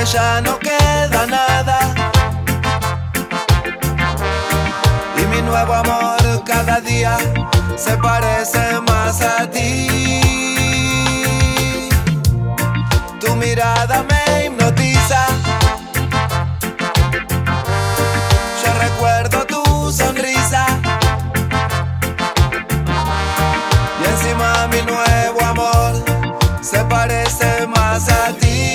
ya no queda nada. Y mi nuevo amor cada día se parece más a ti. Tu mirada me hipnotiza. Yo recuerdo tu sonrisa. Y encima mi nuevo amor se parece más a ti.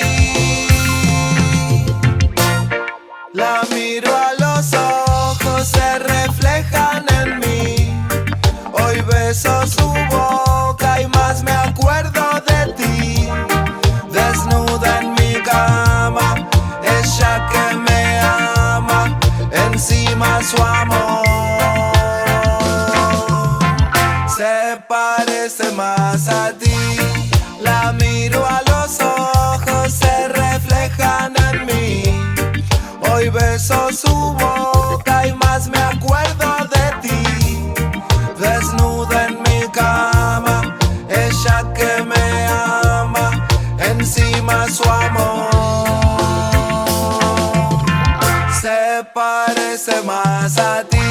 La miro a los ojos, se reflejan en mí. Hoy beso su boca y más me acuerdo de ti. Desnuda en mi cama, ella que me ama, encima su amor se parece más a ti. La miro a los ojos, se reflejan en mí. Hoy beso su boca y más me acuerdo de ti. Desnuda en mi cama, ella que me ama, encima su amor se parece más a ti.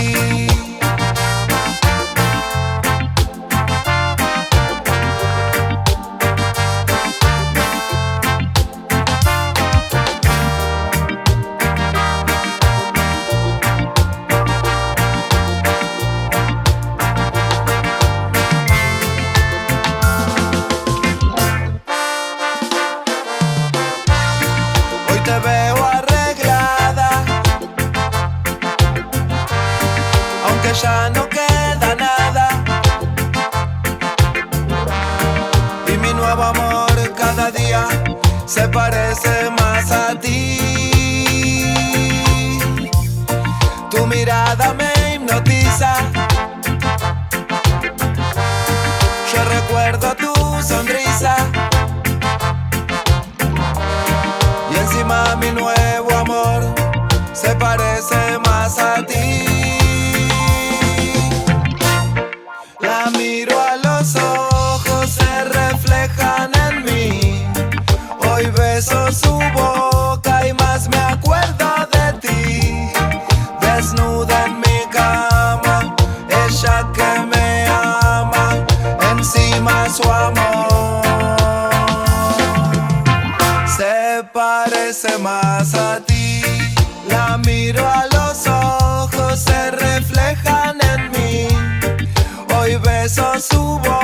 Te veo arreglada, aunque ya no queda nada. Y mi nuevo amor cada día se parece más a ti. Tu mirada me hipnotiza. Yo recuerdo tu sonrisa. Y encima mi nuevo amor se parece más a ti. La miro a los ojos, se reflejan en mí. Hoy beso su boca y más me acuerdo de ti. Desnuda en mi cama, ella que me ama, encima su amor se parece más a ti. La miro a los ojos, se reflejan en mí. Hoy beso su voz.